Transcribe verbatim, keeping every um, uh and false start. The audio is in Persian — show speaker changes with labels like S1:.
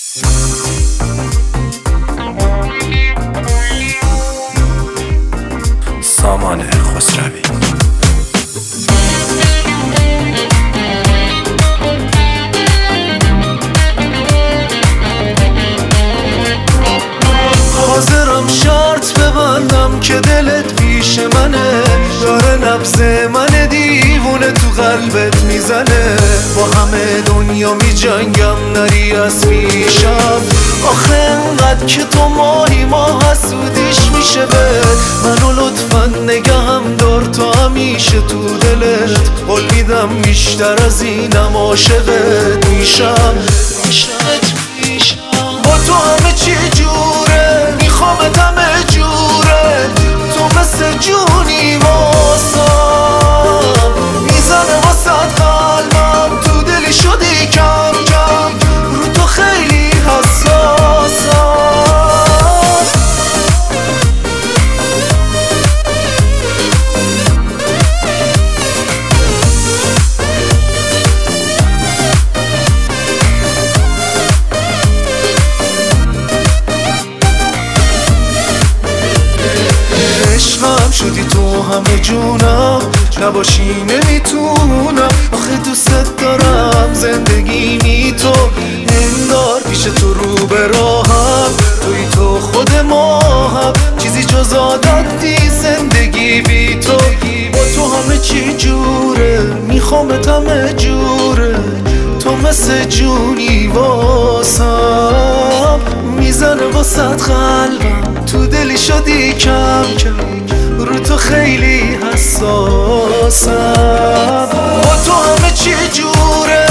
S1: سامان خسروی.
S2: حاضرم شرط ببندم که دلت پیش منه، داره نبض من دیوونه تو قلبت میزنه. با همه دنیا میجنگم نری از پیشم، آخه انقدر که تو ماهی ما حسودیش میشه بهت. منو لطفا نگهم دار تا همیشه تو دلت، قول میدم بیشتر از اینم عاشقت میشم. با تو همه چی جوره، میخوامت همه جوره، تو مثل جونی واسم، میزنه واسد قلبم، تو دلی شدی کم کم، رو تو خیلی حساسم. عشقم شدی تو همه جونم، نباشی نمیتونم، آخه دوست دارم زندگی تو، انگار پیش تو رو به راهم، توی تو خود ماهم، چیزی جز عادتی زندگی بی تو. با تو همه چی جوره، میخوامت همه جوره، تو مثل جونی واسم، میزنه واسد قلبم، تو دلی شدی کم کم، رو تو خیلی حساسم. با تو همه چی جوره،